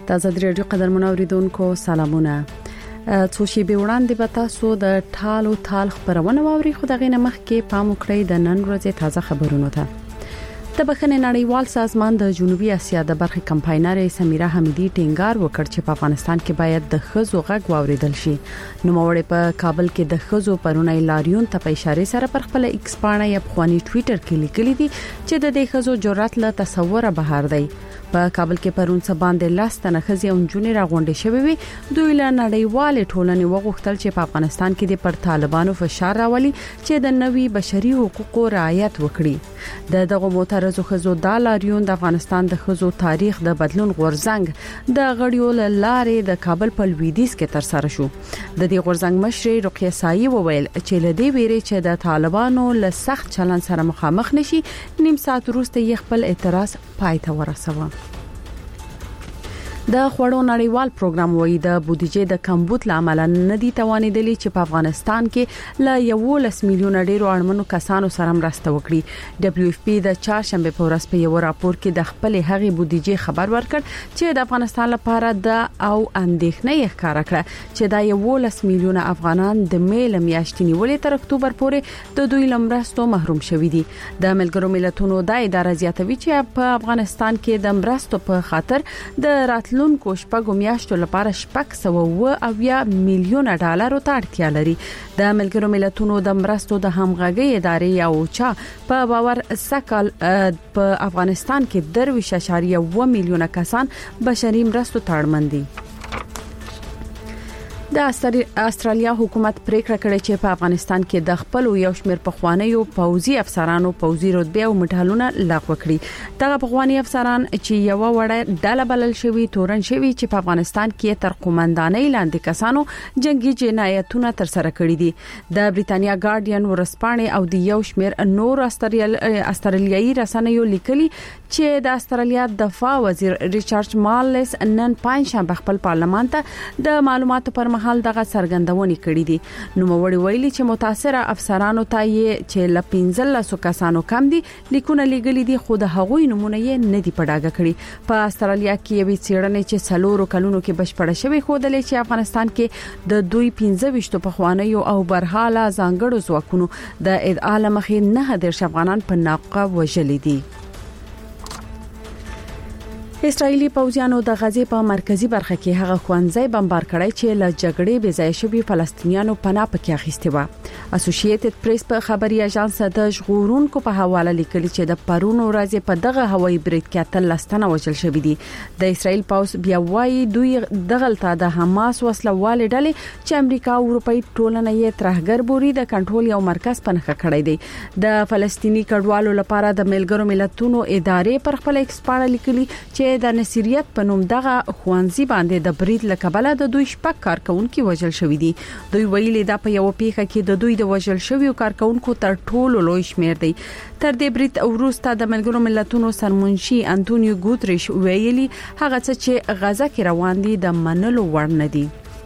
د آزاد رادیو قدرمن اوریدونکو سلامونه. څو شی به وړاندې به تاسو د ټالو تال خبرونه واوري. خو دغه نمخ کې پام وکړئ د نن ورځې تازه خبرونه ته. د بخښنې نړیوال سازمان د جنوبي اسیا د برخې کمپاینر سمیرا حمیدی ټینګار وکړ چې په افغانستان کې باید د خزو غږ واوریدل شي. نو موړې په کابل کې د خزو پرونی لاریون ته په اشاره سره پر خپل ایکس باندې یا په ټوئیټر کې لیکلي دي چې د دې خزو جرأت له تصوره بهر دی. په کابل کې پرون څه باندې لاستنه خزي او جنې راغونډې شوې وي. دوی له نړیوال ټولنې وغوښتل چې په افغانستان کې د پر طالبانو فشار راولي چې د نوي بشري حقوقو رعایت وکړي. دغه معترضو خزو د لاریون د افغانستان د خزو تاریخ د بدلون غورځنګ د غړیو لارې د کابل په لویدیځ کې تر سره شو. د دې غورځنګ مشر رقیه سایي وویل چې لدی ویری چې د طالبانو له سخت چلن سره مخامخ نشي. نیم ساعت وروسته یې خپل اعتراض پای ته ورساوه. د خوړو نړیوال پروګرام وایي د بودیجې د کمبود لامل نه دي توانیدلی چې په افغانستان کې له 11 میلیون ډیرو اړمنو کسانو سره مرسته وکړي. دبليو اف پی د چهارشنبه په ورځ په یو راپور کې د خپل هغې بودیجې خبر ورکړ چې د افغانستان لپاره د او اندېښنې ښکارا کړه چې د 11 میلیون افغانان د میل میاشتې نیولې تر اکتوبر پورې د دوی لمرستو محروم شوي دي. د ملګرو ملتونو د ادارې زیاتوي چې په افغانستان کې د مرستو په خاطر د راتلونکو شپږو میاشتو لپاره 609 میلیون ډالرو ته اړتیا لري. د ملګرو ملتونو د مرستو د همغږي ادارې او چا په باور سکل په افغانستان کې 2.1 میلیون کسان بشري مرستو ته اړمن دي. د استرالیا حکومت پریکړه کړې چې په افغانستان کې د خپل یو شمېر پخوانیو پوځي افسرانو پوځي رتبه او مډالونه لغوه کړي. دغه پخوانی افسران چې یو وړه ډله بلل شوی تورن شوی چې په افغانستان کې تر قومندانۍ لاندې کسانو جنگي جنایتونه تر سره کړي دي. د بریتانیا ګارډین ورسپانې او د یو شمېر نور استرالیایي رسنیو لیکلي چې د استرالیا دفاع وزیر ریچارډ مارلس نن پنځشنبه خپل پارلمان ته د معلوماتو پر مهال دغه څرګندونې کړې دي. نو موړي ویلي چې متاثره افسرانو ته یې چې ل 15 کسانو کم دي لیکونه لګلي دي خو د هغوی نمونه یې نه دي پډاګه کړی. په استرالیا کې یوې څېړنې چې څلورو کلونو کې بشپړه شوې ښودلې چې افغانستان کې د دوی 15 پخوانیو او برحاله ځانګړو ځواکونو د ادعا لمخې 9 افغانان په ناقه وژلي دي. اسرایلی پوځیانو د غزې په مرکزی برخه کې هغه خوانځي بمبار کړی چې له جګړې بې ځای شوي فلسطینیانو پناه پکې اخیسته و. اسوسییټډ پریس په خبري اژانس د ژغورونکو په حواله لیکلي چې د پرونو ورځې په دغه هوایي بریډ کې تل لستنه وژل شوې دي. د اسرایل پوځ بیا وايي دوی دغلطه د حماس وسلوال ډلې چې امریکا او اروپאי ټولنه یې ترهګر بوري د کنټرول یو مرکز پنځه کړی دی. د فلسطینی کډوالو لپاره د ملګرو ملتونو ادارې پر خپل ایکسپاړه لیکلي چې د نصیریت په نوم دغه خوانزي باندې د برید لکبله د دوی شپږ کارکونکو وژل شوې دي. دوی ویلي دا په یو پیښه کې د دوی د وژل شویو کارکونکو تر ټولو لوی شمیر دی. تر دې برید وروسته د ملګرو ملتونو سرمنشي انټونیو ګوتریش ویلي هغه څه چې غزه کې روان دي د منلو وړ نه دي.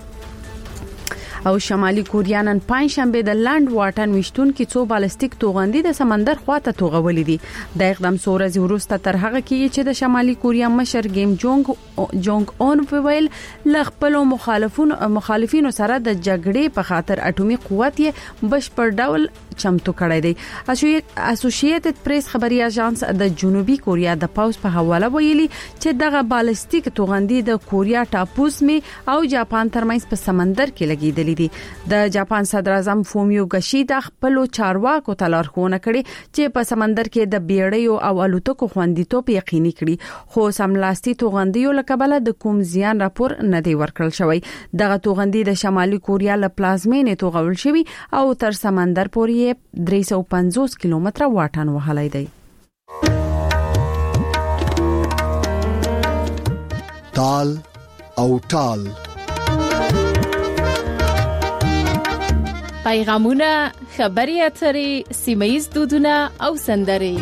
او شمالي کوریا نن پنځشنبه د لاند واټن وشتون کې څو بالستیک توغندي د سمندر خواته توغولې دي. د اقدام سورز وروسته تر هغه کې چې د شمالي کوریا مشر کیم جونګ اون ویل لغپلو مخالفینو سره د جګړې په خاطر اټومي قوت یې بشپړ ډول چمتو کړی دی. اسوسییټډ پریس خبري اژانس د جنوبي کوریا د پاوز په حواله ویلي چې دغه بالستیک توغندي د کوریا ټاپوس می او جاپان ترمنځ په سمندر کې لګیدلې دي. د جاپان صدر اعظم فومیو کیشیدا خپل چارواکو ته لارښوونه کړې چې په سمندر کې د بیړیو او الوتکو خوندیتوب یقیني کړي. خو سملاستی توغندیو لکبله د کوم زیان راپور نه دی ورکړل شوی. دغه توغندي د شمالي کوریا له پلازمینې توغول شوی او تر سمندر پورې 350 کیلومتره واټن وهلی دی. تال او ټال پیغامونه، خبري اترې، سیمه‌ییز دودونه او سندرې.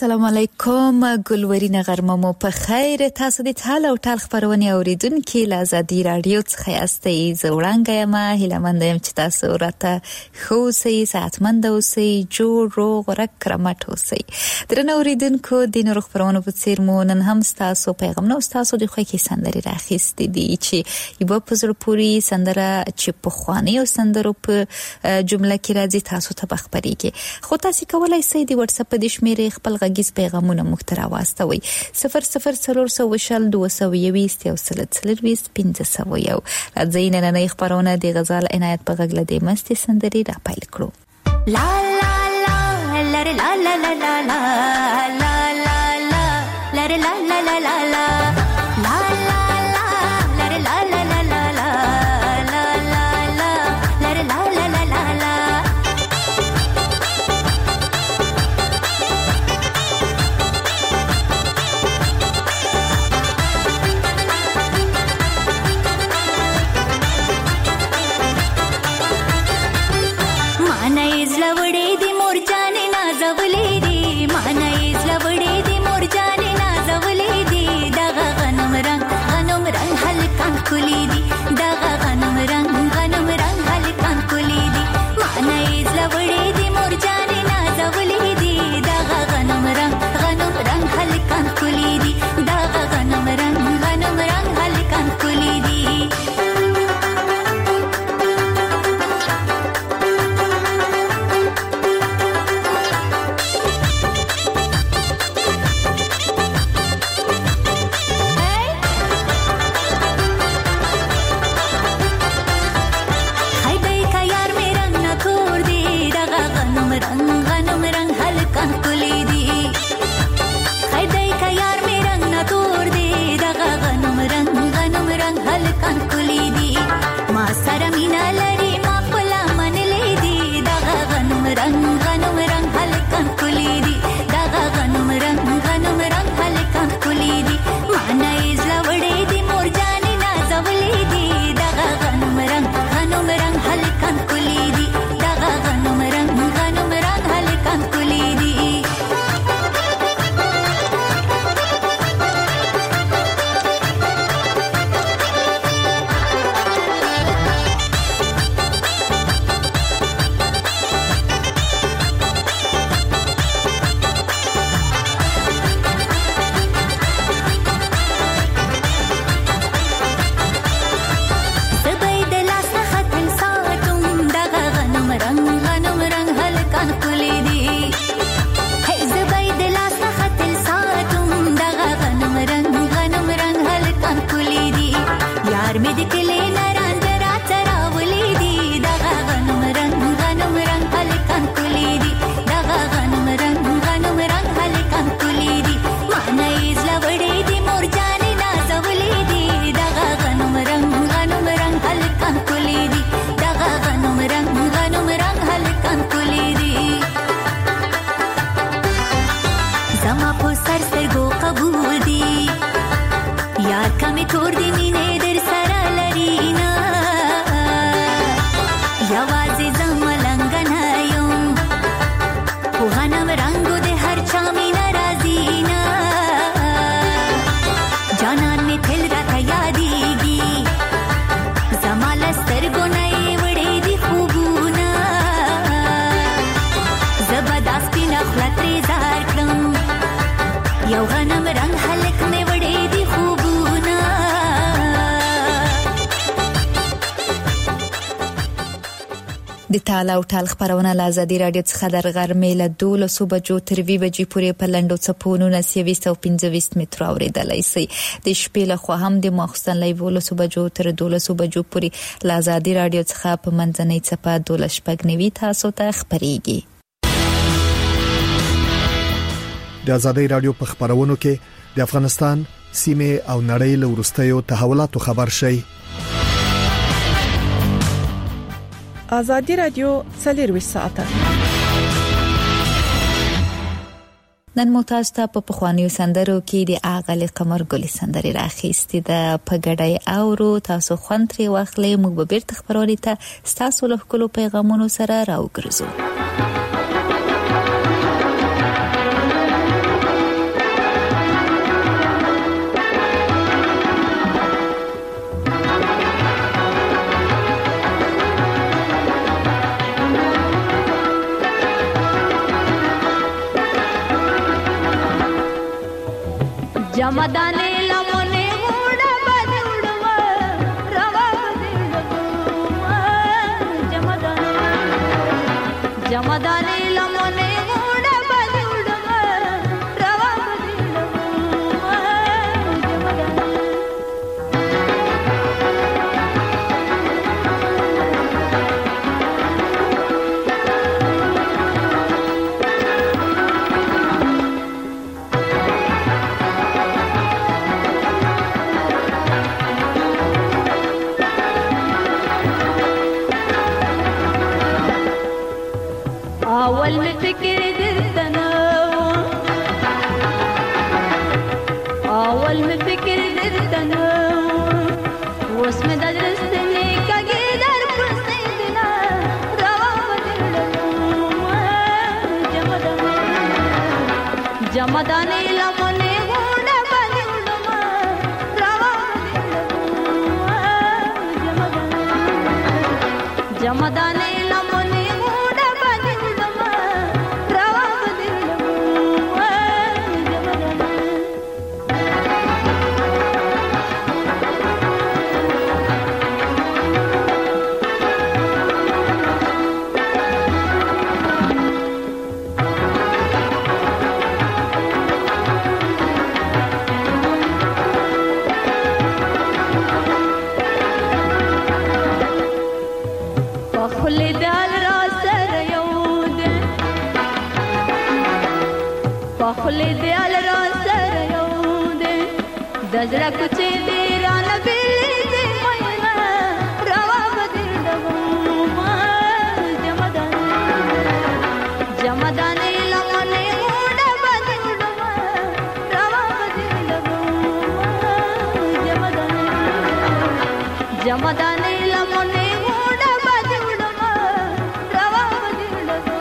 السلام علیکم ګلورین غرمه مو په خیر. تاسو د ټال او ټال خبرونه اوریدونکو له آزادي رادیو څخه یاستئ. زوړانګه یم، هیلمند یم چې تاسو راته خو سي ساتمند اوسئ، جوړ روغ رکرمټ اوسئ. درنه اوریدونکو د نور خبرونو په څیر مو نن هم تاسو پیغام نو تاسو د خوښي سندري راخېستې دي چې یو په زړه پوری سندره چې په خواني او سندرو په جمله کې راځي تاسو ته بخبريږي. خو تاسو کولای شئ د واتس اپ د شمیرې خپل غږیز پیغامونه مخترا واستوي 004022211501 لازم نه نه خبرونه د غزال عنایت په غږ لدی مستی سندري را پایل کړو. لا لا لا لا لا لا لا لا لا لا لا لا لا لا لا د تاله او ټال خبرونه له آزادي رادیو څخه در غرمې له 12 بجو تر 2 بجې پورې په لنډو څپونو 925 متر اوریدلای شئ. د شپې له خوا هم د ماخستن له 12 بجو تر 12 بجو پورې له آزادي رادیو څخه په منځنۍ څپه 12 تاسو ته خبريږي. د آزادي رادیو په خبرونو کې د افغانستان سیمه او نړۍ له ورستیو تحولاتو خبر شي. آزادی رادیو 24 ساعته نن متاسفه په پخوانیو سندرو کې د اغلی قمر ګل سندري راخېستې ده په ګډای اورو تاسو خوندري واخلې. موږ به بیرته خبرونه ته تاسو له خپل پیغامونو سره راوګرځو. ಜಮದಾನೆ ಲಮನೆ ಗೂಡ ಬದುಡುವ ರವ ಬದುಡುವ ಜಮದಾನೆ ಲಮನೆ ಗೂಡ ಬದುಡುವ ರವ ಬದುಡುವ أول ما فكر درت أنا أول ما فكر درت أنا واسم درستني كجدار بسيدنا روابط جمداني لمني غودا بدلما روابط جمداني لمني خلدال راسر يودي دزرا كچي ديران بيلي دي مينا روا بدل دغما جمداني لمني غودا بدل دغما روا بدل دغما جمداني لمني غودا بدل دغما روا بدل دغما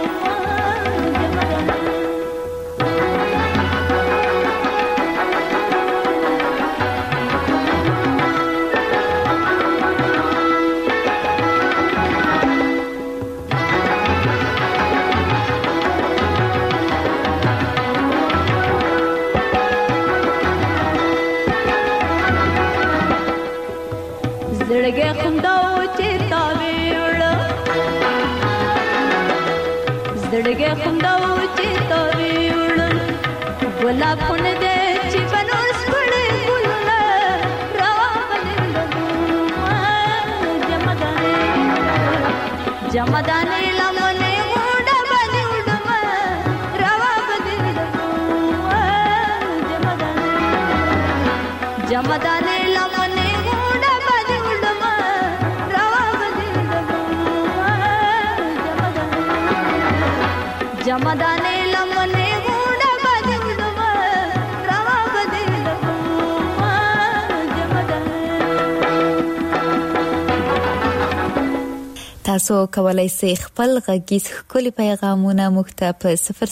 زړګي خنداو چې تاویړ زړګي خنداو چې تاویړ ګلاب خون دې چې بنوس پړې ګلونه روا بدل جمدانه لمنه غوډه بدل روا بدل جمدانه لمنه جمدانه لمنه غوډه بدلما روا بدلما تاسو کولای شئ خپل غږیز ښکلي پیغامونه موږ ته په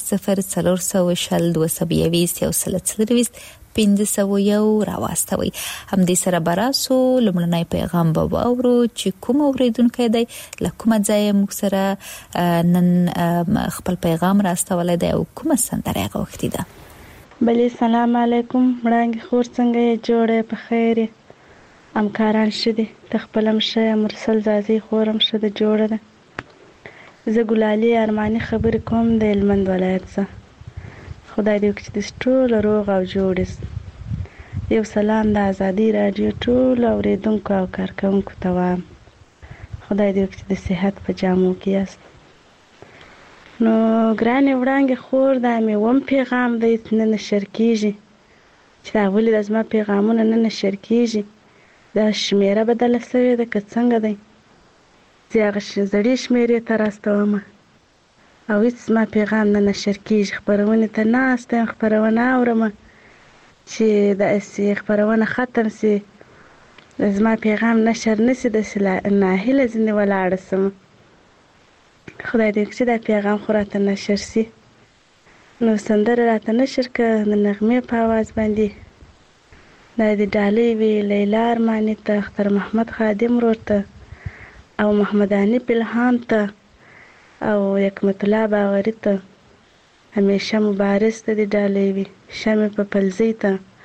00404222 1501 راواستوي. همدې سره براسو لمړنۍ پیغام به واورو چې کوم اوریدونکو دی لکه ځای موږ سره نن خپل پیغام راستولای دی او کوم سندره غوښتي ده. بله سلام علیکم مړانګ خور څنګه یې جوړه په خیر امکاران شدي تخپلم شه مرسل زازي خورم شده جوړه ده. زه ګلالي ارماني خبر کوم د هلمند ولایت څخه. خدای دې وکړي چې ټول روغ او جوړ یو سلام د ازادي رادیو ټول اوریدونکو او کارکونکو ته وایم. خدای دې وکړي د صحت په جامو کې یاست. نو ګرانې وړانګې خور دا مې وم پیغام دی نه نشر کېږي چې دا ولې د زما پیغامونه نه نشر کېږي. دا شمیره بدله سوې ده که څنګه دی. زه هغه زړې شمیرې ته راستوم او هیڅ زما پیغام نه نشر کېږي. خپرونې ته ناسته یم خپرونه اورم چې داسې خپرونه ختم سي زما پیغام نشر نسي داسې ناهیله ځینې ولاړه سم. خدای دې وکړي چې دا پیغام خو راته نشر سي. نو سندره راته نشر که د نغمې په آواز باندې دا د ډالۍ وي لیلا ارماني ته اختر محمد خادم ورور ته او محمداني پلهان ته او حکمت الله باوري ته همیشه مبارز ته د ډالۍ وي شمې په پلزۍ ته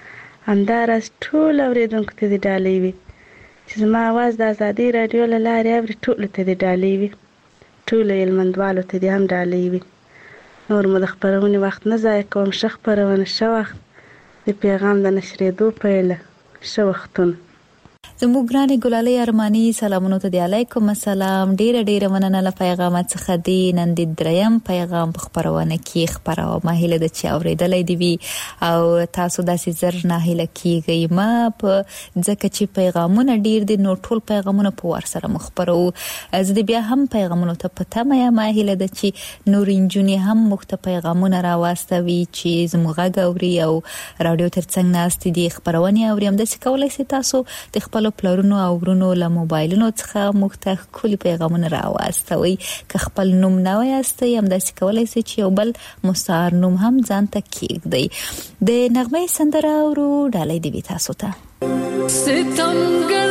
همداراز ټول اوریدونکو ته د ډالۍ وي چې زما आवाज د ازادي رادیو له لارې اوري ټول ته د ډالۍ وي ټول هلمندوالو ته د هم ډالۍ وي نور مو د خبرونې وخت نه ضایع کوم ښه خپرونه ښه وخت د پیغام د نشریدو پیله ښه وختونه زموږ ګرانې ګلالۍ ارماني سلامونه ته دی علیکم السلام ډیره مننه له پیغامات څخه دی نن د دریم پیغام په خبرونه کې خبروم هیله د چې اوریدلې دی وی او تاسو داسې زر نه هیله کیږئ ما په ځکه چې پیغامونه ډیر دي نو ټول پیغامونه په ور سره مخبرو زه بیا هم پیغامونه ته پته ما هیله د چې نور انجونی هم مخته پیغامونه راوستوي چې زموږ غوړي او رادیو ترڅنګ ناست دي خبرونه اوریم د څه کولای سي تاسو د خپل پلرونو او ورونو له موبایلونو څخه مختلف کلی پیغامونه راوستوي که خپل نوم نه وایستئ هم داسې کولای شئ چې یو بل مستعار نوم هم ځان ته کېږدئ د نغمې سندره اورو ډالۍ دی تاسو ته ستمګر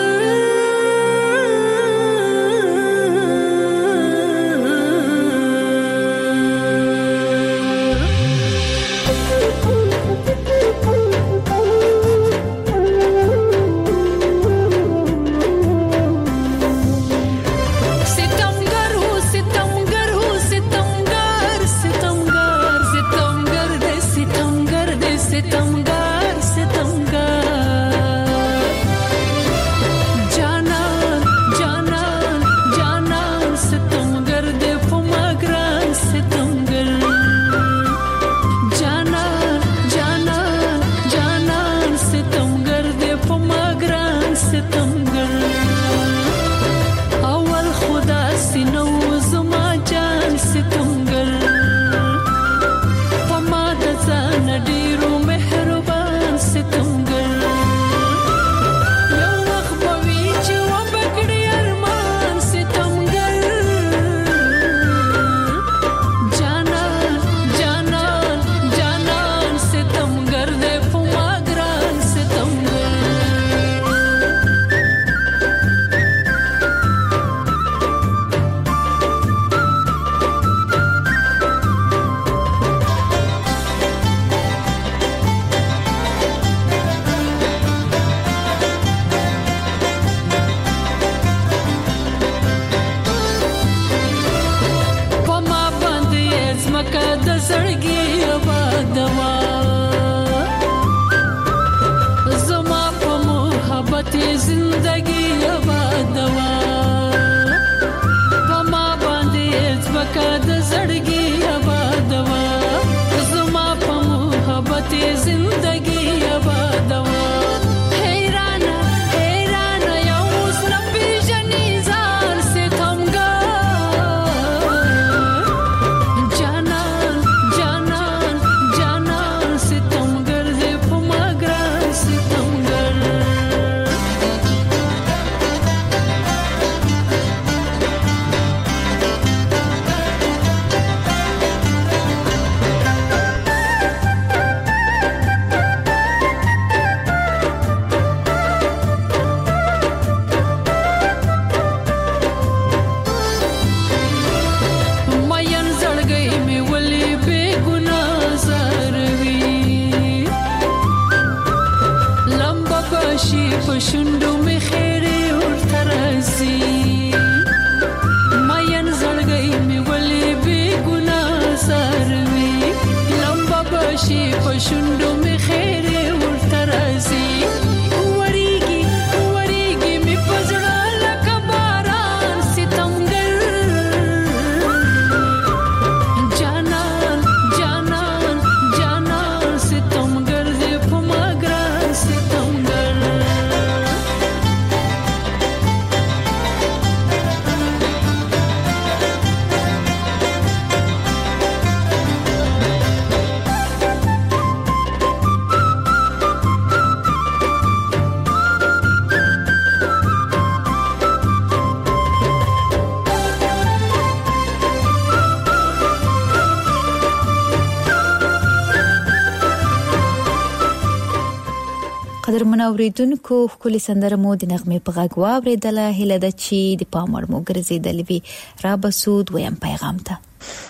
قدرمن اوریدونکو خپل سندره مو د نغمې په غږ واوریدله هله د چی د پامړ مو ګرځیدلې وی را بسود ویم پیغام ته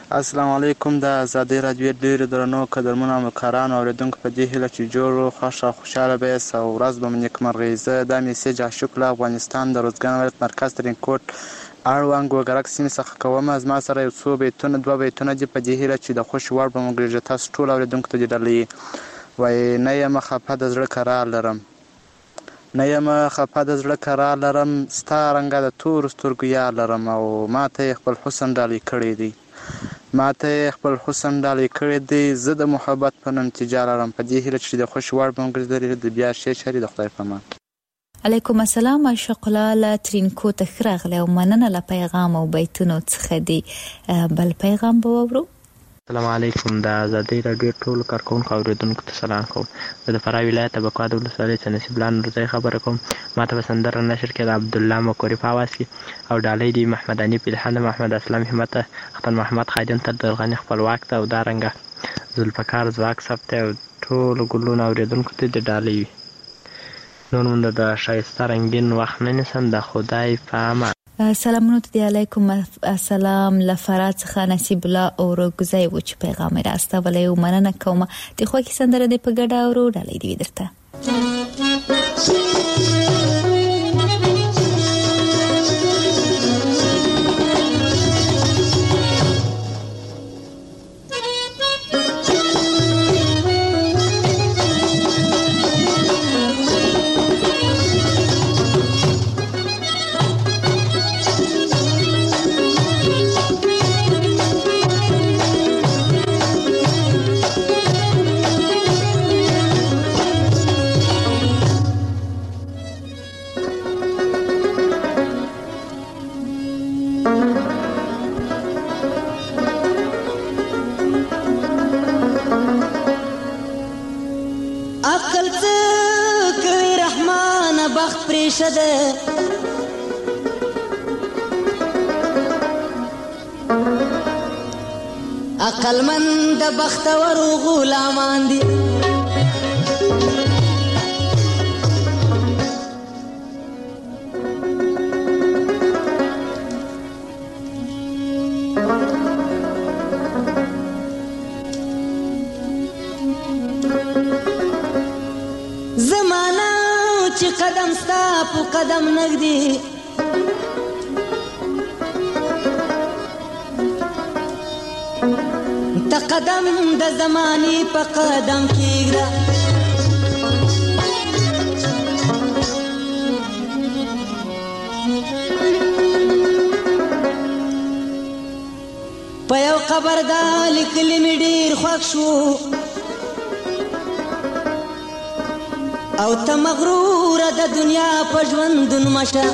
السلام علیکم. د ازادۍ راډیو ډېرو درنو قدرمنو همکارانو اورېدونکو په دې هیله چې جوړ خوښ او خوشحاله به یاست او ورځ به مو نیکمرغه وي. زه دا میسیج عاشق له افغانستان د روزګان ولایت مرکز ترینکوټ اړوند وګرک سیمې څخه کوم. زما سره یو څو بیتونه 2 بیتونه دي په دې هیله چې د خوښ وړ به مو ګرځي تاسو ټول اورېدونکو ته دې ډالۍ وایي. نه یم خفه د زړه قرار لرم، نه یم خفه د زړه قرار لرم، ستا رنګه د تورو سترګو یار لرم او ما ته یې خپل حسن ډالۍ کړی دی، ما ته یې خپل حسن ډالۍ کړی دی. زه د محبت په نن تجار لرم. په دې هیله چې د خوښ وړ به مو ګرځي د بیا شی چاري د خدای په امان. علیکم السلام. عاشق لاله ترینکوټ خراغله او مننه له پیغام او بیتونو څخه دی. بل پیغام به وورو. السلام علیکم. د ازادۍ راډیو ټول کارکونکو اوریدونکو ته سلام کوم. زه د فراه ولایت ابکواد ولسوالۍ څخه نصیب الله نورزی خبره کوم. ما ته په سندره نشر کې د عبدالله مکوري په اواز کې او ډالۍ دی محمد انیف الهام، محمد اسلام همت، اختر محمد خادم تر درغني خپلواک ته او دارنګه ذوالفقار ځواک ثبت او ټول ګلونه اوریدونکو ته د ډالۍ وي. نور مونږ د شایسته رنگین وخت نه نیسم. د خدای په امان. سلامونه ته دی. علیکم السلام. لفرا څخه نصیب الله اورګزی و چې پیغام راستولی او مننه کوم. د خوښي سندره دی په ګډه اورو ډالۍ دی درته. عقل من د بختور غلامان دي، زمانہ چې قدم ستا په قدم نږدې ته قدم د زماني په قدم کېږده. په یو قبر دا لیکلي مې ډېر خوښ شو او ته مغروره د دنیا په ژوندون مشه.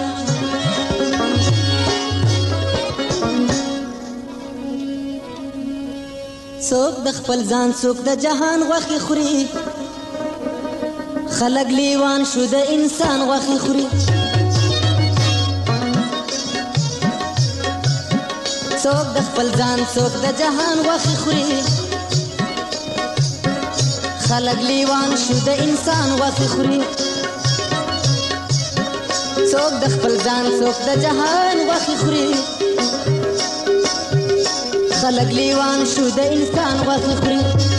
څوک د خپل ځان څوک د جهان غوښې خوري، خلک لیوان شو د انسان غوښې خوري. څوک د خپل ځان څوک د جهان غوښې خوري، خلک لیوان شو د انسان غوښې خوري. څوک د خپل ځان څوک د جهان غوښې خوري، خلق لیوان شو د انسان غوښې خوري.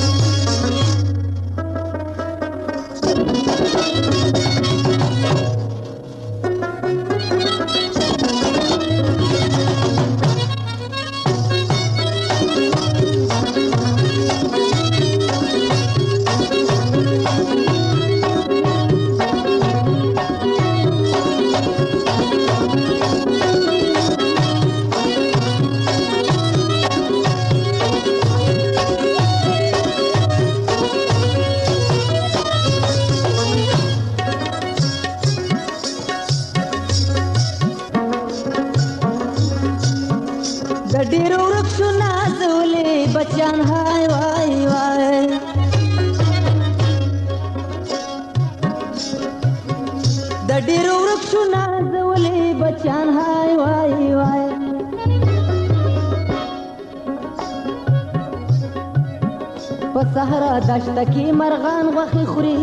صحرا دشته کې مرغان غوښې خوري،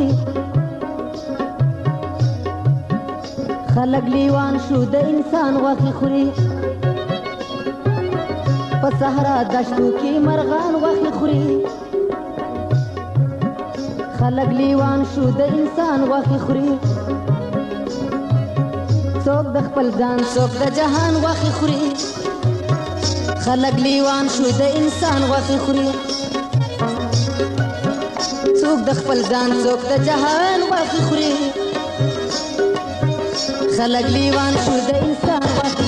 خلک لیوان شو د انسان غوښې خوري. په صحرا دشتو کې مرغان غوښې خوري خلک لیوان شو د انسان غوښې خوري څوک د خپل ځان څوک د جهان غوښې خوري خلک لیوان شو د انسان غوښې خوري څوک د خپل ځان څوک د جهان غوښې خوري خلک لیوان شو د انسان غوښې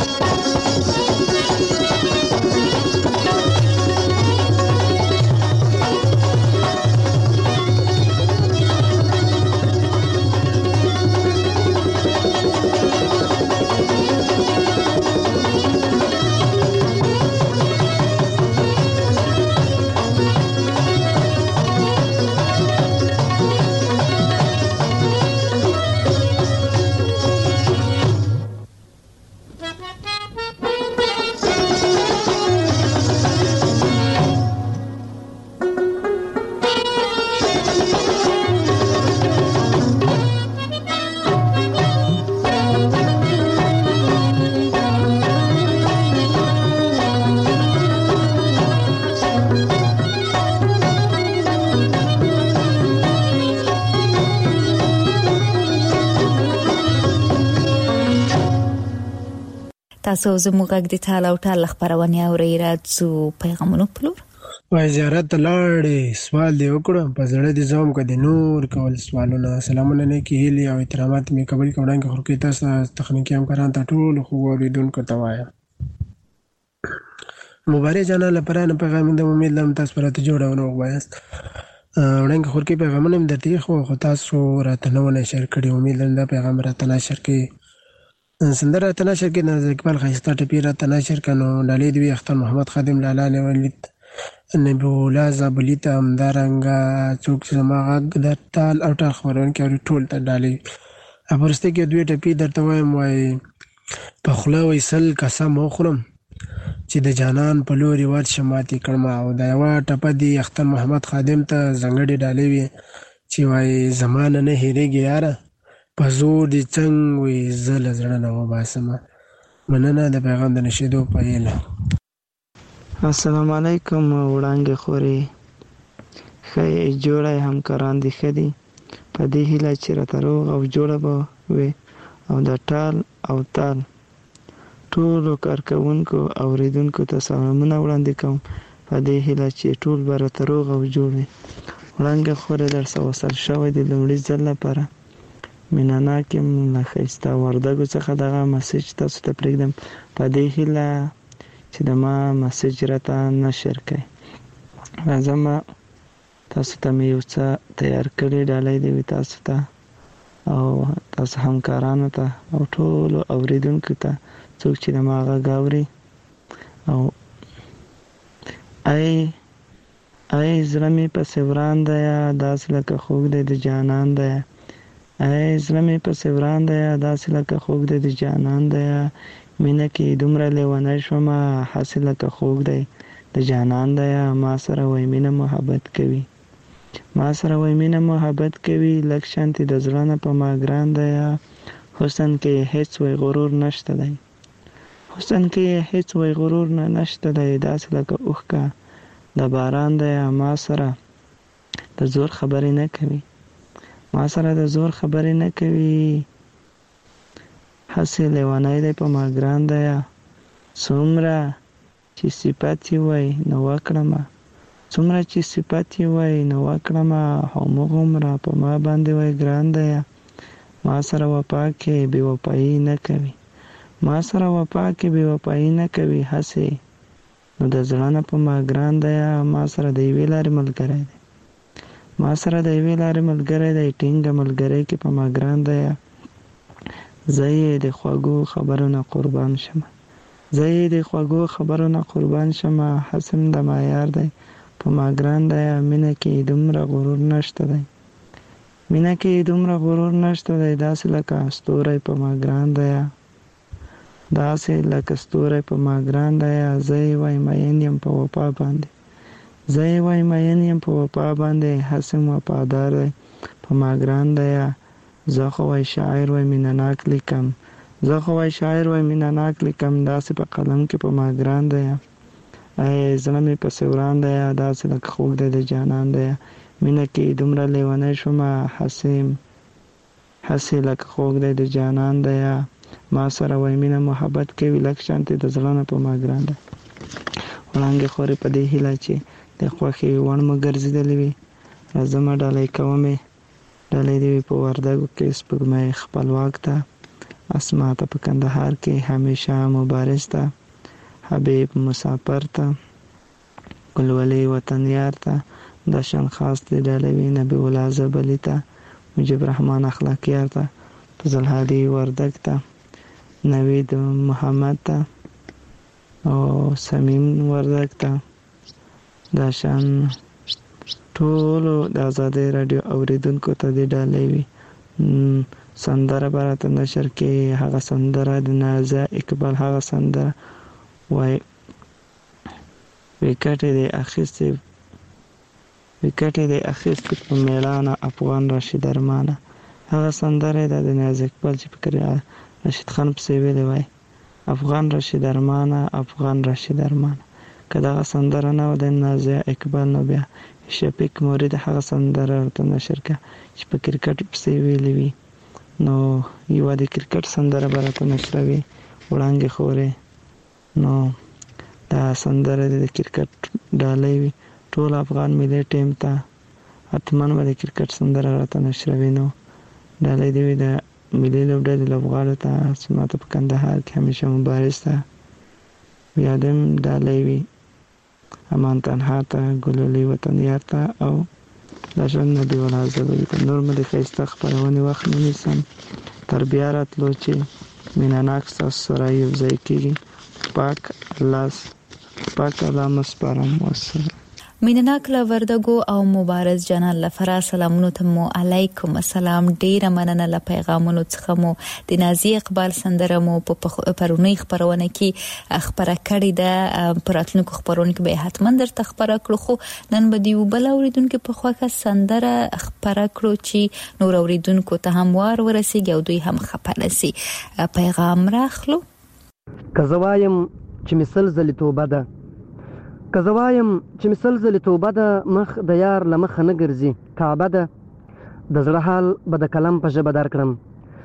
تاسو زموږ غږ د ټال او ټال خبرونه اورئ راځو پیغامونو پلور وای زیارت لاړې سوال دی وکړم په زړه دي زوم کدي نور کول سوالونه سلامونه نه کیلي او احترامات می قبول کوم که خو کې تاسو تخنیکی همکاران ته ټول خو اوریدونکو ته وایم مبارک جانا لپاره نه پیغام د امید لم تاسو پرته جوړونه وایست وړاندې خو کې پیغامونه هم درته خو تاسو راته نو نشر کړی امید لم دا پیغام راته نشر کړي سندره تناشر کې د اقبال خیسته ټپی را تناشر کنو ډالې دی اختر محمد خادم لالا نه ولید نبی الله زابلیت امدارنګا څوک سما غږ د تال او ټال خبرون کې ټول ته ډالې افرسته کې دوی ټپی درته وایم وای په خلا وېسل قسم وخورم چې د جانان په لوري ور شماتي کړم او دا یو ټپه دی اختر محمد خادم ته زنګړې ډالې وي چې وای زمانه نه هېریږي یاره په زور دي څنګه وي زل زړه نه وباسمه مننه د پیغام د نشیدو پایله السلام علیکم وړانګې خوري خې جوړه همکاران دي خدي په دې هیله چې راته روغ او جوړه به وي او د ټال او تال ټولو کارکوونکو او اوریدونکو ته سلامونه وړاندې کوم په دې هیله چې ټول به راته روغ او جوړ وي وړانګې خوري درسه وصل شوی د لومړي ځل لپاره میناناک یم له ښایسته وردګو څخه دغه مسیج تاسو ته پرېږدم په دې هیله چې د ما مسیج راته نشر کړئ راځم تاسو ته مې یو څه تیار کړي ډالۍ دی تاسو ته او تاسو همکارانو ته او ټولو اوریدونکو ته څوک چې د ما غږ اوري او ای زړه مې پسې وران دی داسې لکه خوږ دی د جانان دی ای زړه مې پسې وران دی داسې لکه خوږ دی د جانان دی مینه کې دومره لیونی شومه هسې لکه خوږ دی د جانان دی ما سره وای مینه محبت کوي ما سره وای مینه محبت کوي لږ شانتې د زړه نه په ما ګران دی حسن کې هیڅ وای غرور نشته دی حسن کې هیڅ وای غرور نشته دی داسې لکه اوښکه د باران دی ما سره د زور خبرې نه کوي ما سره د زور خبرې نه کوي هسې لیونی دی په ما ګران دی څومره چې صفت یې وای نو وکړمه څومره چې صفت یې وای نو وکړمه همغومره په ما باندې وای ګران دی ما سره وفا کې بې وفایي نه کوي ما سره وفا کې بې وفایي نه کوي هسې نو د زړه نه په ما ګران دی ما سره د یوې لارې ملګری دی ما سره د یوې لارې ملګری دی ټینګه ملګری کې په ما ګران دی زه یې د خوږو خبرو نه قربان شمه زه یې د خوږو خبرو نه قربان شمه حسم د ما یار دی په ما ګران دی مینه کې دومره غرور نشته دی مینه کې دومره غرور نشته دی داسې لکه ستوری په ما ګران دی داسې لکه ستوری په ما ګران دی زه یې وای مین یم په وفا باندې زه یې وای مین یم په وفا باندې حسم وفادار دی په ما ګران دی زه خو وای شاعر وای مینه‌ناک لیکم زه خو وای شاعر وای مینه‌ناک لیکم داسې په قلم کې په ما ګران دی زړه مې پسې وران دی داسې لکه خوږ دی د جانان دی مینه کې دومره لیونی شومه هسې لکه خوږ دی د جانان دی ما سره وای مینه محبت کوي لکه شانتې د زړه نه په ما ګران دی وړانګې خورې په دې هیله چې د خوښې وړ مو ګرځېدلې وي راځمه ډالۍ کومې ډالۍ دې وي په وردګو کې سپوږمۍ خپلواک ته اسما ته په کندهار کې همیشه مبارز ته حبیب مسافر ته ګلولي وطن یار ته د شان خاص دې ډالۍ وي نبی الله زبلی ته مجيب رحمان اخلاق یار ته فضل هادي وردګ ته نوید محمد ته او سمیم وردګ ته دا شان ټولو د آزادۍ رادیو اوریدونکو ته دې ډالۍ وي سندره براته نشر کې هغه سندره د نازا اقبال هغه سندره وای وکټ دې اخیستې په میلانه افغان راشد ارمانه هغه سندره د نازا اقبال چې فکر راشد خان پسې ویلې وای افغان راشد ارمانه کدا سندره نه د نازا اقبال نو بیا شفیق مورید هغه سندره ورته نشر کا چې په کرکټ پسې ویلې وي نو یو د کرکټ سندره برته نشروي وړانګې خورې نو دا سندره د کرکټ ډالۍ وي ټول افغان ملي ټیم ته اتمن د کرکټ سندره راته نشروي نو ډالۍ دی د ملي لوبډلې لوبغاړو ته سماته په کندهار کې همیشه مبارز ته یادم ډالۍ وي امان تنها ته ګلولي وطن یار ته او لژن نبی الله زبلی ته نور مې ښایسته خپرونې وخت نه نیسم تر بیا راتلو چې مینه ناک ستاسو سره یو ځای کېږي پاک الله مسپارم والسلام مینناک له وردګو او مبارز جنان لفرا سلامونو ته مو علیکم السلام ډیره مننه له پیغامونو څخه مو د نازي اقبال سندره مو په پرونی خبرونه کې خبره کړې ده پراتلونکو خبرونه کې به حتما درته خبره کړو خو نن به دی بل اوریدونکو په خواخه سندره خبره کړو چې نور اوریدونکو ته هم وار ورسیږي او دوی هم خپلسي پیغام راخلو کزوایم چې مثال زلی توبه ده کزوایم چې مسلزل توبه ده مخ د یار لمخ نه ګرځي کعبه ده د زړه حال به د کلم په ژبه درکړم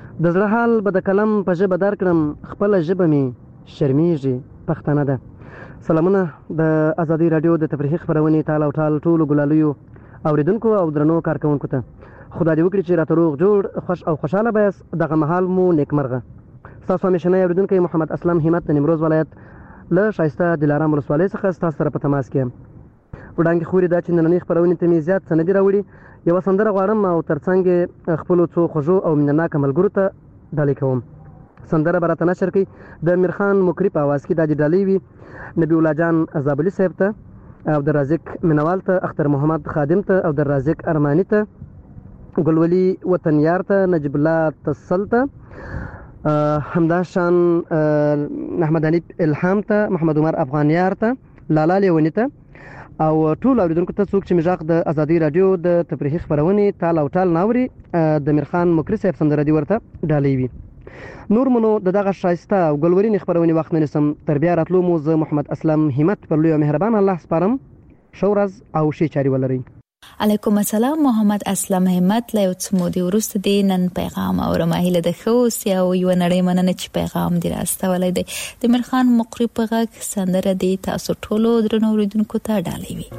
خپل ژبه می شرمیږي پښتنه ده سلامونه د آزادۍ رادیو د تفریحي خبرونې تال او ټال ټولو ګلالیو اوریدونکو او درنو کارکونکو ته خدای دې وکړي چې راته روغ جوړ خوش او خوشاله بیاس دغه مهال مو نیکمرغه تاسو همیشنه اوریدونکو محمد اسلام همت د نیمروز ولایت له شایسته دلارام ولسوالۍ څخه تاسو سره په تماس کې وړاندې خوري دا چې نننۍ خبرونه ته مې زیات سندې راوړي یو سندره غواړم او ترڅنګ خپل څو خوږو او مینناک ملګرو ته ډالۍ کوم سندره براته نشر کوي د میرخان مکری په आवाज کې د ډالۍ وي نبی الله جان زابلی صاحب ته او د رازق منوال ته اختر محمد خادم ته او د رازق ارمانی ته ګلولي وطن یار ته نجیب الله تصل ته همداشان محمد علي الهام ته محمد عمر افغانیار ته لالا لیونی ته او ټول اوریدونکو ته څوک چې مجاق د آزادۍ رادیو د تفریحي خبرونې تال او ټال ناوري د میرخان مکری صاحب سندره دی ورته ډالۍ وي نور منو دغه شایسته او ګلورین خبرونې وخت نه نسم تر بیا راتلو مو زه محمد اسلام همت پر لوی مهربان الله سپارم شورز او شي چاري ولري علیکم السلام محمد اسلام همت له څمودي ورسته دی نن پیغام او رماهله د خوس یا یو نړۍ مننه چې پیغام دی راستولای دی د میرخان مقری په غږ سندره دی تاسو ټولو درنو اوریدونکو ته ډالۍ وي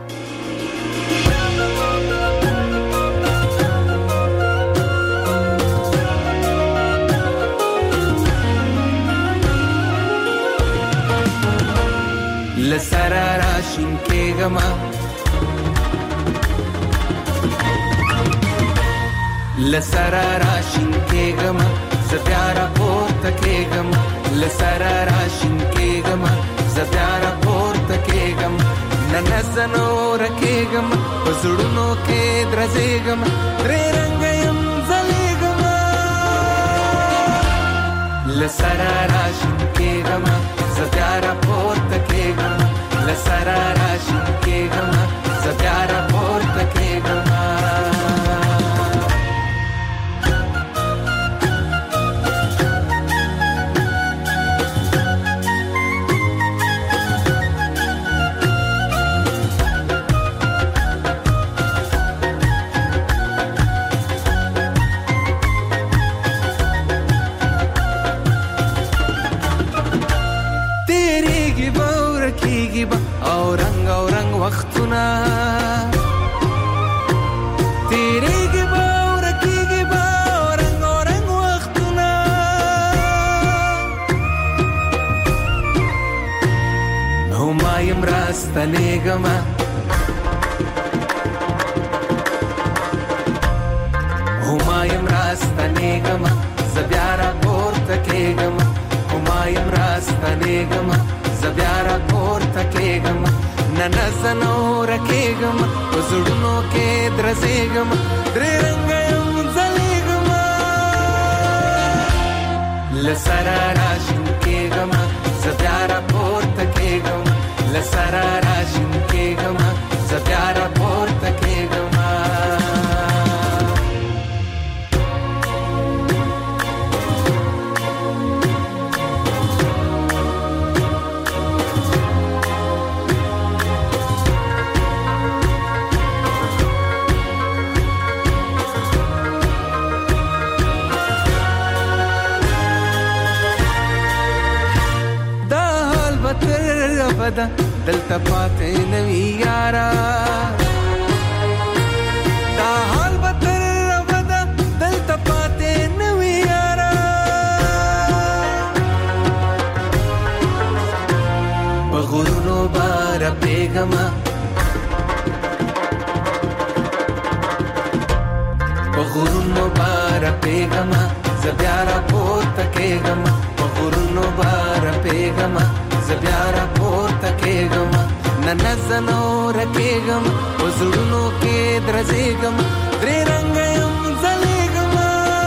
لسرا راشین کېږم لسرا راشین کېږم زه بیا راپورته کېږم لسرا راشین کېږم زه بیا راپورته کېږم نن زه نوره کېږم په زړونو کې درځېږم درې رنګه یم ځلېږم لسرا راشین کېږم زه بیا راپورته کېږم لسرا راشین کېږم زه بیا راپورته کېږم وختونه تیریږي به ورکیږي به رنګ رنګ وختونه نو ما یم راستنېږمه همایم راستنېږمه زه بیا راپورته کېږمه همایم راستنېږمه زه بیا راپورته کېږمه نه نه زه نه ورکېږمه په زړونو کې درزېږمه درې رنګه یم ځلېږمه له سره راشین کېږمه زه بیا راپورته کېږمه له سره راشین کېږمه زه بیا راپورته کېږمه بدا دلته پاتې نوي یارا دا حال به تر ابده دلته پاتې نوي یارا په غرونو به رپېږمه په غرونو به رپېږمه زه بیا راپورته کېږمه په غرونو به رپېږمه زه بیا راپورته کېږمه نه نه زه نه ورکېږمه په زړونو کې درزېږمه درې رنګه یم ځلېږمه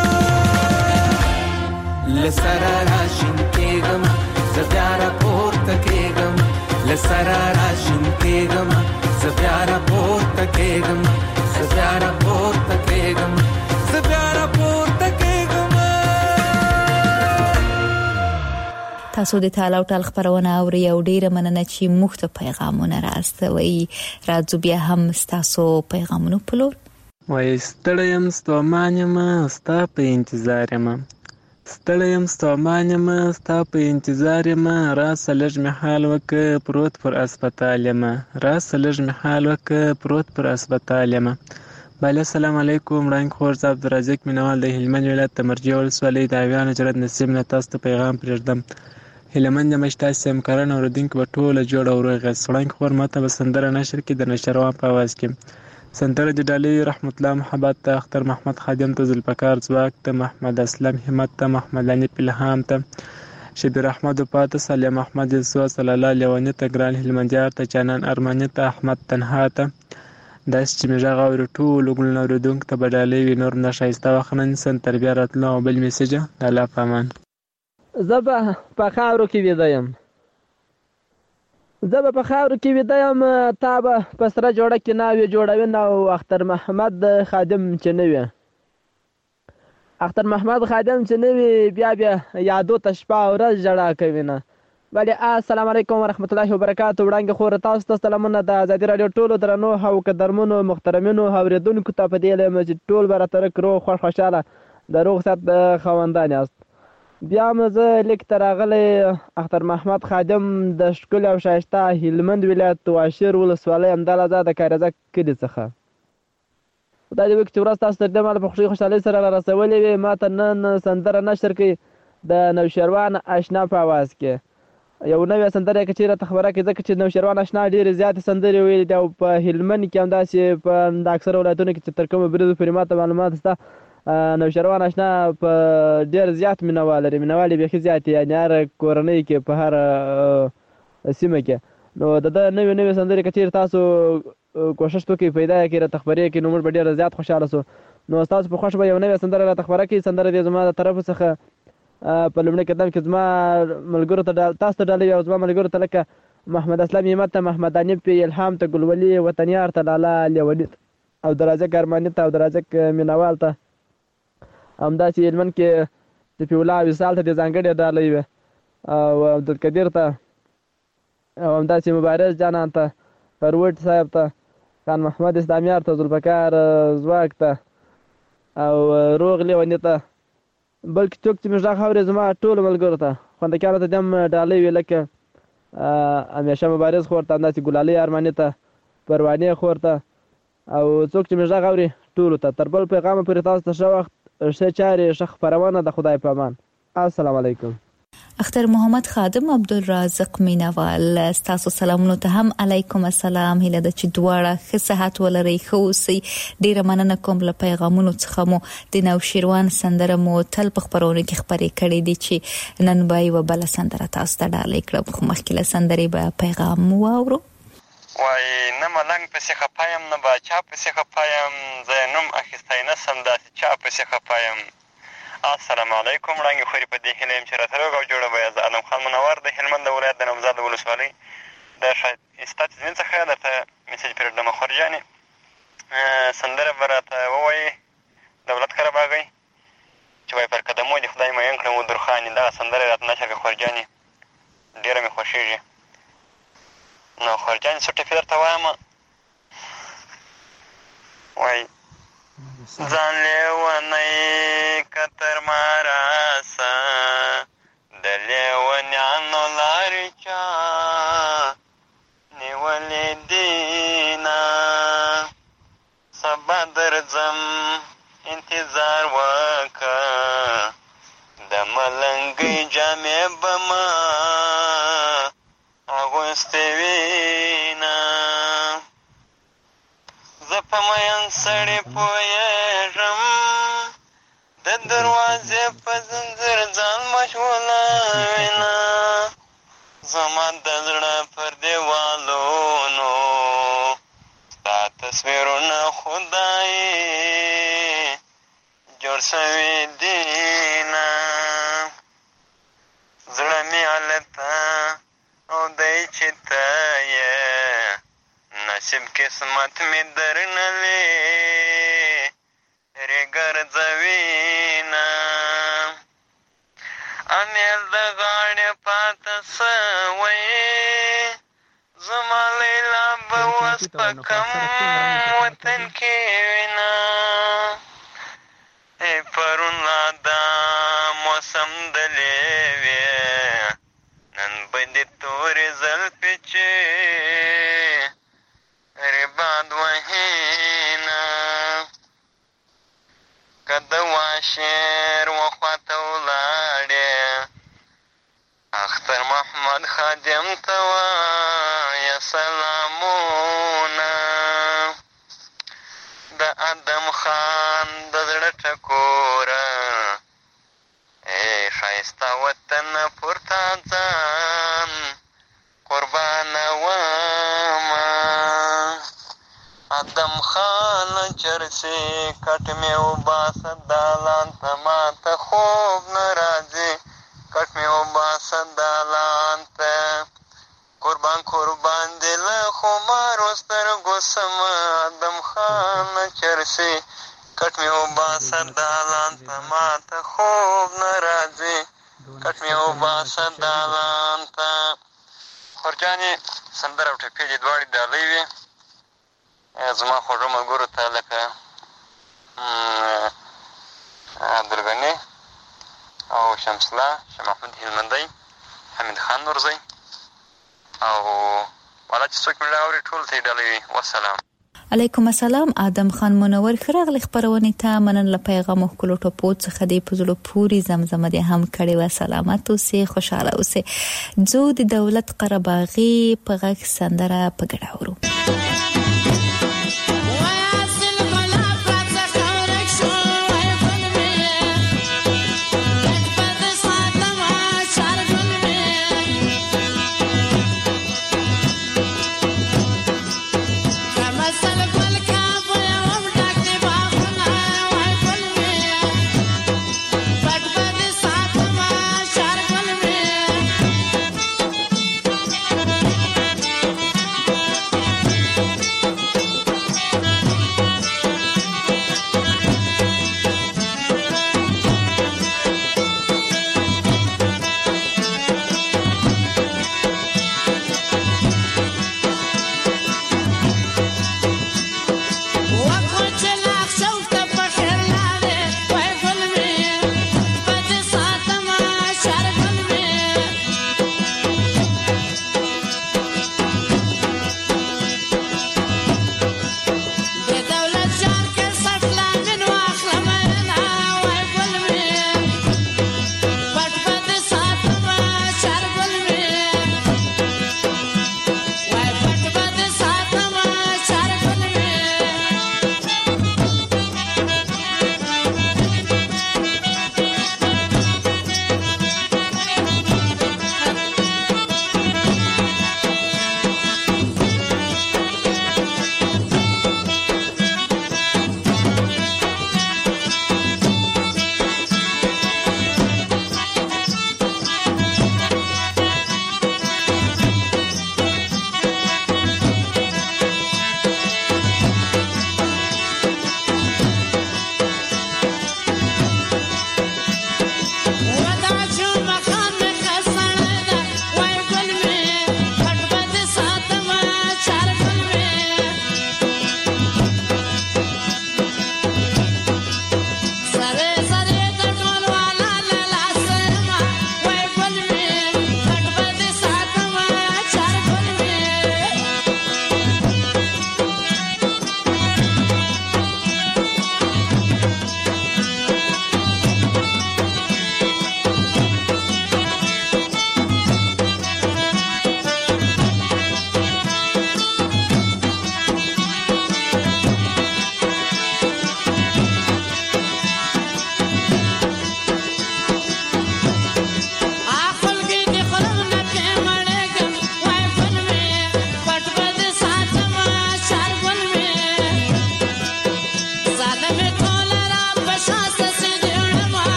له سره راشین کېږمه زه بیا راپورته کېږمه له سره راشین کېږمه زه بیا راپورته کېږمه زه بیا راپورته کېږمه زه بیا راپورته کېږمه تاسو د تعالی او تعالی خبرونه اوري او ډیره مننه چې موږ ته پیغامونه راستوي راځو بیا هم تاسو پیغامونه پلور وای ستړی يم ستومان یم ستا په انتظار یم ستړی يم ستومان یم ستا په انتظار یم راسه لږ مې حال وکه پروت پر اسپیټال یم راسه لږ مې حال وکه پروت پر اسپیټال یم بله السلام علیکم وړاندې خور زه عبدالرزاق مینوال د هلمند ولایت د مرجې ولسوالۍ د اویانو جرات نصیب نه تاسو ته پیغام پرېږدم هلمند یم چې تاسو همکاران اورېدونکي به ټوله جوړه او روغ یاست وړاندې خور ماته به سندره نشر کې د نشروان په اواز کې سندره د ډالۍ رحمت الله محبت ته اختر محمد خادم ته ذوالفقار ځواک ته محمد اسلم همت ته محمد لنیف الهام ته شبیر احمد پاته سلیم احمد یسوع صلی الله لیونی ته ګران هلمندیار ته جانان ارماني ته احمد تنها ته داسې چې مې غږ اوري ټولو ګلونه اورېدونکو ته به ډالۍ وي نور نه ښایسته وخت نه نیسم تر بیا راتلو او بل میسیجه د الله په امان زه به په خاورو کې ویده یم زه به په خاورو کې ویده یم تا به په سره جوړه کې ناوې جوړوي او اختر محمد خادم چې نه وي اختر محمد خادم چې نه وي بیا یادو ته شپه او ورځ ژړا کوي نه بله السلام علیکم ورحمت الله وبرکاتو وړاندې خور تاسو ته سلامونه د ازادي راډیو ټولو درنو او قدرمنو محترمینو اورېدونکو ته په دې لیم چې ټول به راته روغ خوشحاله د روغ صحت خاوندان یاست بیا هم زه لیک ته راغلی اختر محمد خادم د ښکلي او ښایسته هلمند ولایت واشیر ولسوالۍ همدغه ځای د کاریزک کلي څخه خدای دې وکړي چې ورځ تاسو تر دې مهاله په خوښۍ خوشحالۍ سره را رسولې وي ما ته نن سندره نشر کوي د نوشیروان اشنا په اواز کې یو نوې سندره که چېرې ته خبره کوي ځکه چې نوشیروان اشنا ډېرې زیاتې سندرې ویلې دي او په هلمند کې هم داسې په د اکثره ولایتونو کې چې تر کومه بریدو پورې ما ته معلومات شته نوشیروان اشنا په ډېر زیات مینوال لري مینوال یې بیخي زیات یعنې هر کورنۍ کې په هر سیمه کې نو د ده نوې سندرې که چېرې تاسو کوشش وکړئ پیدا یې کړئ راته خبرې کړئ نو موږ به ډېر زیات خوشحاله سو نو ستاسو په خوښ به یو نوې سندره راته خبره کړئ سندره دې زما د طرفو څخه په لومړي قدم کې زما ملګرو ته تاسو ته ډالۍ او زما ملګرو ته لکه محمد اسلم همت ته محمد انیب الهام ته ګلولي وطنیار ته لالا لیوني او درازک ارماني ته او درازک مینوال ته همداسې هلمند کې د پیولا وصال ته د ځانګړې ډالۍ وي او عبدالقدیر ته او همداسې مبارز جانان ته فروټ صاحب ته خان محمد اسلامیار ته ذوالفقار ځواک ته او روغ لیوني ته بلکې څوک چې مې غږ اوري زما ټولو ملګرو ته خوندکیانو ته دې هم ډالۍ وي لکه همیشه مبارز خور ته همداسې ګلالۍ ارماني ته پروانې خور ته او څوک چې مې غږ اوري ټولو ته. تر بل پیغامه پورې تاسو ته ښه وخت، ښه چارې، ښه خپرونه. د خدای په امان. السلام علیکم. اختر محمد خادم عبدالرازق مینوال، تاسو سلامونو ته هم علیکم السلام. هیله ده چې دواړه ښه صحت ولرئ، ښه اوسئ. ډیره مننه کوم له پیغامونو څخه مو د نوشیروان سندره مو تل په خپرونه کې خپرې کړې دي چې نن به یوه بله سندره تاسو ته ډالۍ کړم. خو مخکې له سندرې به پیغام واورو. وای نه ملنګ پسې خفه یم، نه باچا پسې خفه یم، زه یې نوم اخیستی نه سم، داسې چا پسې خفه یم. السلام علیکم. وړانګې خورې په دې هیله یم چې راته روغ او جوړه به یې. زه عالم خان منور د هلمند د ولایت د نوزاد ولسوالۍ د ښایسته تضمین څخه درته میسج پرېږدم. خورجانې سندره به راته ووایي دولت کره باغی چې وایي پر قدمو دې خدای مین کړم و درخانې. دغه سندره یې راته نشر کړه خورجانې، ډېره مې خوښېږي. نو خورجانې څو ټپې درته وایم. وایي ځان لیونی که تر ما راسه، د لیونیانو لارې چا نیولې دینه. سبا درځم انتظار وکه، د ملنګۍ جامې به ما اغوستې وینه. زه په مین سړی پوهېږم، د دروازې په زنځیر ځان مشغولوینه. زما د زړه پر دیوالونو ستا تصویرونه خدای جوړ سوي دینه. زړه مې هلته او دی چې ته یې، نصیب قسمت می درنلې ریګرځوینه. امیل د غاړې پاته سوی، زما لیلا به اوس په کم وطن کې وینه. ای پرون لا دا موسم دلې وې، نن به دې تورې زلفې چې رباد وهینا. که د واشیر وخواته ولاړې، اختر محمد خادم ته وایه سلامونه. د ادم خان د زړه ټکوره، ای ښایسته وطن پورته ځان قربانومه. ادم خان چرسي کټ مې وباسه دالان ته، ماته خوب نه راځي. کټ مې وباسه دالان ته، قربان قربان دې له خمارو سترګو سمه. ادم خان چرسي کټ مې وباسه دالان ته، ماته خوب نه راځي. کټ مې وباسه دالان ته. خورجانې سندره او ټپې دې دواړې ډالۍ وې. زما خوږو ملګرو ته لکه عبدالغني او شمس الله، شاه محمود هلمندی، حمید خان نورزی او والا چې څوک مې اوري ټولو ته یې ډالۍ وي. والسلام. علیکم السلام. آدم خان منور خراغلی خبرونه ته منن له پیغام خپل ټپو څخه دی په زړه پوری زمزمه دي هم کړي. و سلامت اوسه، خوشاله اوسه. زو د دولت قرباغي په غږ سندره په ګډه اورو.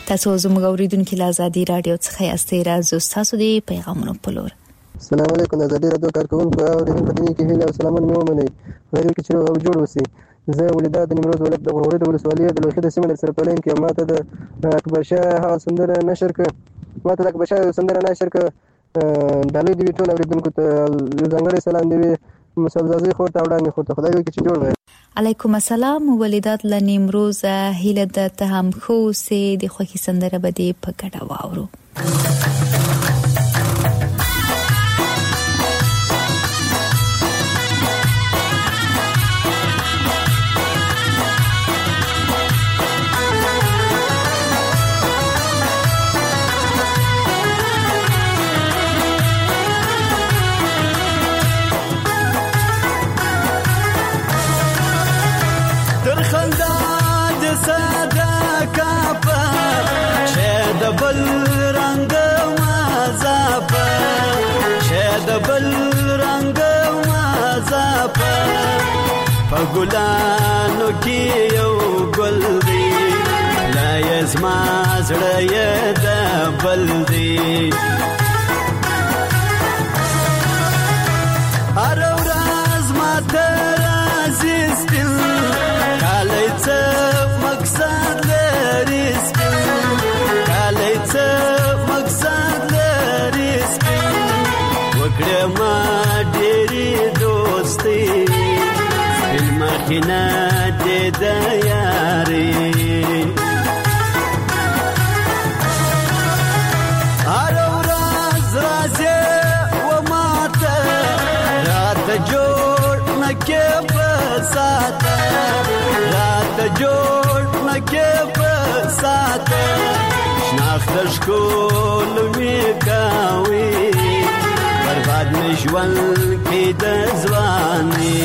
تاسو زموږ اوریدونکو له ازادي رادیو څخه یاستئ. راځو تاسو د پیغامونو په لور. السلام علیکم. ازادي رادیو کارکونکو او د خدمت کې هیله او سلامونه مې ومنئ. غیر کې چې جوړ وسی. زه ولادت نیمروز ولایت د غوري د ولسوالۍ د لوخي د سیمې سره پلان کې ماته د اکبر شاه سندره نشر ک ماته د اکبر شاه سندره نشر ک د لوی دی ټول اوریدونکو ته ځانګړی سلام دی. مسلزازي خو ته وړاندې خو ته خدای وکړي چې جوړ وي. علیکم السلام. ولادت ل نیمروز هیله د ته هم خو سي د خوخي سندره بده په ګډه واورو. ګلانو کې یو ګل دی لا یزما زړه یې د بل دی هر ورځ ماته راځي سپین کالی څه مقصد لري سپین کالی څه مقصد لري سپین وکړه ما ډېرې دوستي مخینه دې د یاري هر ورځ راځي و ماته راته جوړ نکې په ساته راته جوړ نکې په ساته شناخته ښکول مې کوي برباد مې ژوند کې د ځواني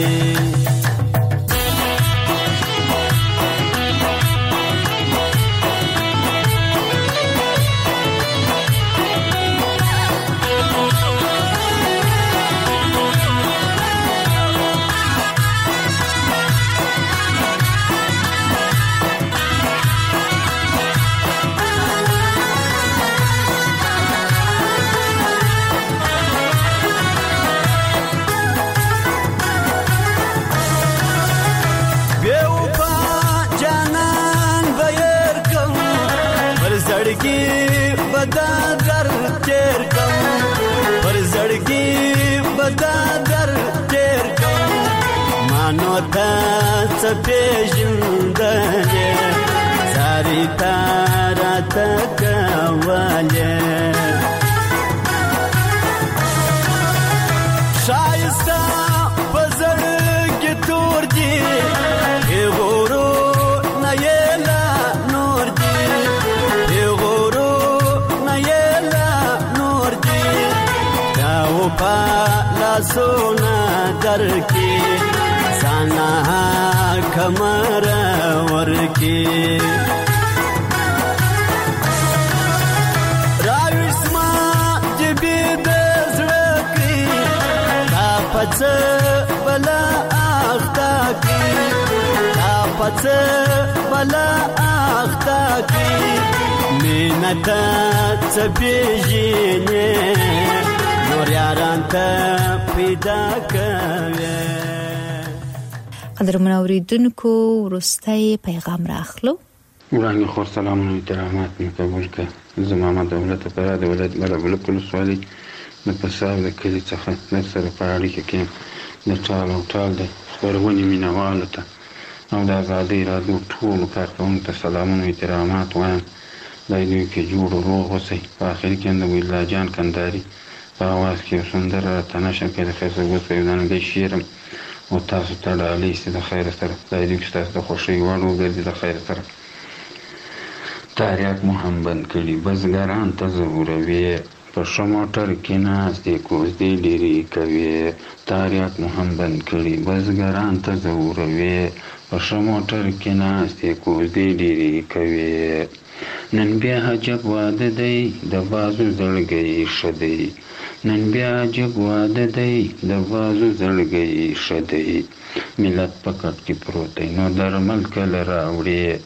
پیژندلې ساری تارا تکواله شایسته پزړ کې تور دی غورو نه یلا نور دی غورو نه یلا نور دی دا و په لاسونه درکې سانا کمر ورکی راوسما جبی د زړکی دا پڅ بلا اختا کی دا پڅ بلا اختا کی مینتا څپېژنې نور یاران ته پیدا کوي. قدرمن اوریدونکو ورستای پیغام راخلو. وړاندې خور سلامونه احترامات مې قبول کړه. زه محمد دولت پرا د ولایت بلبل ولسوالۍ د پساب د کلي څخه در سره په اړیکه کې د ټال او ټال د خپرونې مینوالو ته او د ازادۍ راډیو ټولو کارکوونکو ته سلامونه احترامات وایم. خدای دې وکړي جوړ او روغ اوسئ. په آخر کې د ویلا جان کنداري په اواز کې یو سندره راته نشم کړی د خیسر ګوس په یو ځانګړی شعر او تاسو ته ډالۍ سي د خیر سره. خدای دې وکړي ستاسو د خوښۍ وړ وګرځي د خیر سره. تاریاک مو هم بند کړي بزګران ته ضروروي په ښه موټر کې ناست دی کوزدې ډېرې کوي. تاریاک مو هم بند کړي بزګران ته ضروروي په ښه موټر کې ناست دی کوزدې ډېرې کوي. نن بیا عجب واده دی د بازو زړګی ښه دی. نن بیا عجب واده دی د بازو زړګی ښه دی. ملت په کټ کې پروت دی نو درمل کله راوړي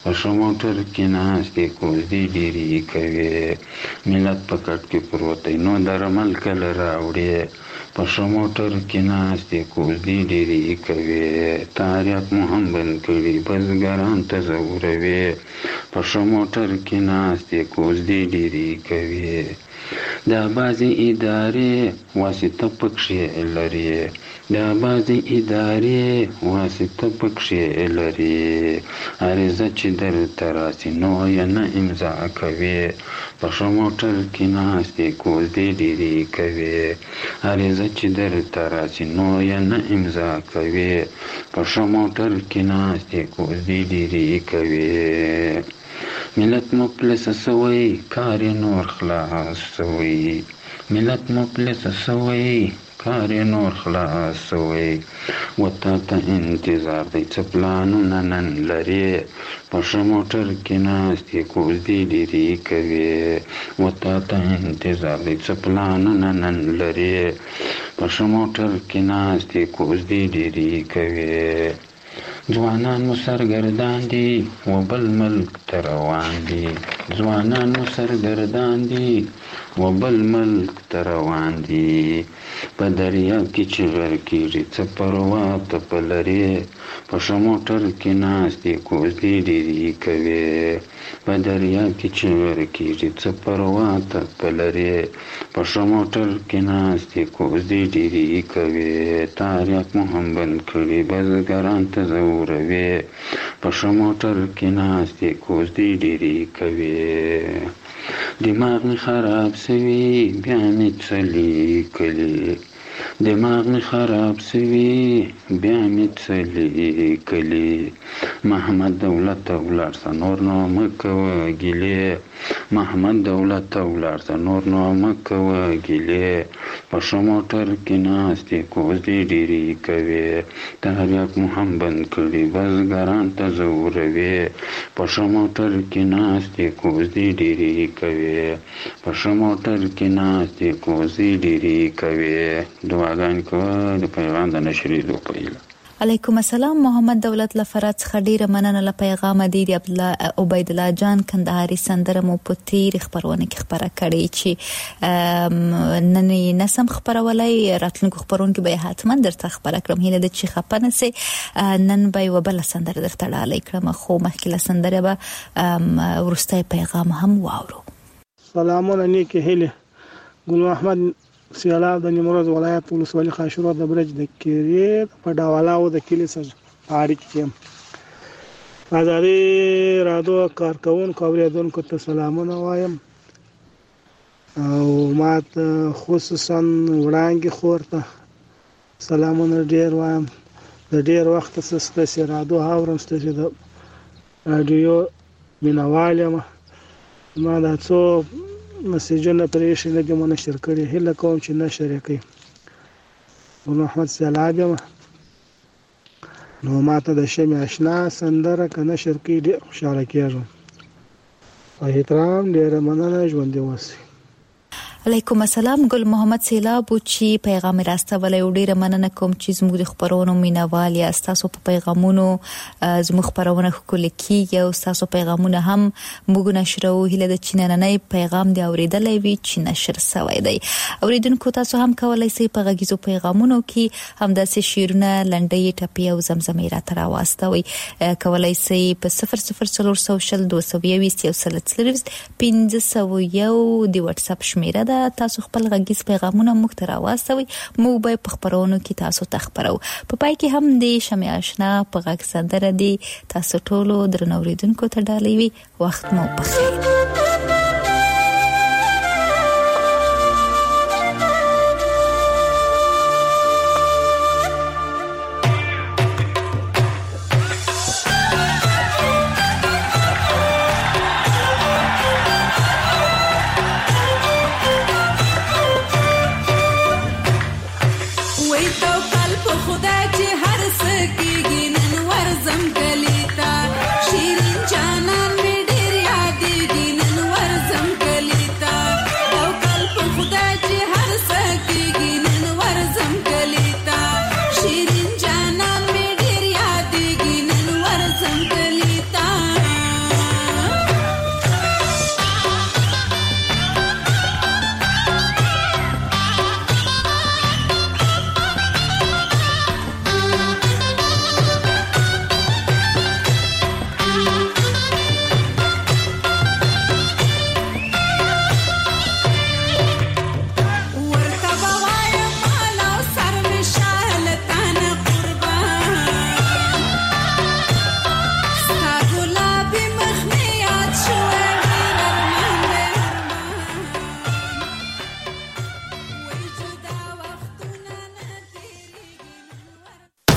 په ښه موټر کې ناستې کوزدې ډېرې کوي ملت په کټ کې پروت دی نو درمل کله راوړې په ښه موټر کې ناستې کوزدې ډېرې کوي تاریخ مو هم بند کړي بزګران ته ځوروي په ښه موټر کې ناستې کوزدې ډېرې کوي دا بعضې ادارې واسطه پکښې لري دا بعضې ادارې واسطه پکښې لري عریضه چې درته راسي نو یې نه امضا کوي په ښه موټر کې ناستې کوزدې ډېرې کوي عریضه چې درته راسي نو یې نه امضا کوي په ښه موټر کې ناستې کوزدې ډېرې کوي ملت مفلس سوی کار نور خلاص سوی ملت مفلس سوی کار نور خلاص سوی وتا ته انتظار دی څه پلانونه نن لري په ښه موټر کې ناستې کوزدې ډېرې کوي وتا ته انتظار دی څه پلانونه نن لري په ښه موټر کې ناستې کوزدې ډېرې کوي ځوانان مو سرګردان دي و بل ملک ته روان دي ځوانان مو سرګردان دي و بل ملک ته روان دي په دریاب کې چې غر کېږي څه پروا ته په لرې په ښه موټر کې ناستې کوزدې ډېرې کوي په دریاب کې چې غر کېږي څه پروا ته په لرې په ښه موټر کې ناستې کوزدې ډېرې کوي تاریخ مو هم بند کړي بزګران ته ځوروي په ښه موټر کې ناستې کوزدې ډېرې کوي دماغ مې خراب سوي بیا مې څه لیکلي دماغ مې خراب سوي بیا مې څه لیکلي محمد دولت ته ولاړ سه نور نو مه کوه ګیلې محمد دولت ته ولاړ سه نور نو مه کوه ګیلې په ښه موټر کې ناستې کوزدې ډېرې کوي تاریخ مو هم بند کړي بزګران ته ځوروي په ښه موټر کې ناستې کوزدې ډېرې کوي په ښه موټر کې ناستې کوزدې ډېرې کوي دعاګانې کوه د پیغام د نشریدو په هیله علیکم السلام محمد دولت لفرات څخه ډیره مننه له پیغام دی عبید الله جان کندهاري سندره مو په تیر خبرونه کې خبره کړې چې نن نسم خبرولای راتلونکو خبرونکو به حتما درته خبره کړم هله د چې خپنه سي نن به وبله سندره درته ډالې کړم خو مخکې له سندره به ورسته پیغام هم واورو سلامونه نیکه هله ګل احمد سیلاب د نیمروز ولایت ولسوالۍ خاشرو د برج د کیری په ډاولاو د کلی سره اړیکې کې آزادي رادیو کارکونکو اوریدونکو ته سلامونه وایم او ماته خصوصا وړاندې خورته سلامونه ډیر وایم د ډیر وخت څخه رادیو اورم ستاسو د رادیو مینوالم ما دا څو مسیجونه پرېښې لږه مو نشر کړي هیله کوم چې نشر یې کړي محمد سیلاب نو ماته د شمع اشنا سندره که نشر کړي ډېر خوشحاله کېږم په احترام ډېره مننه ژوندي اوسئ علیکم السلام ګل محمد سیلاب چې پیغام راستولای ډیره مننه کوم چې زموږ د خبرونو مینوال یا تاسو په پیغامونو زموږ خبرونه خپل کیږي او تاسو پیغامونه هم موږ نشرو هله د چیننۍ پیغام دی اوریدلې وی چې نشر شوی دی اوریدونکو تاسو هم کولای شئ په غږیزو پیغامونو کې هم د شیرونه لنډۍ ټپي او زمزمې را تر واستوي کولای شئ په 00 سوشل 220 د واتس اپ شمیره ده تاسو خپل غږیز پیغامونه موږ ته راوستوي موږ به په خبرونو کې تاسو ته خبرو په پای کې هم د شمع آشنا په غږ سندره دی تاسو ټولو درنوریدونکو ته ډالۍ وي وخت مو بخیر شیرین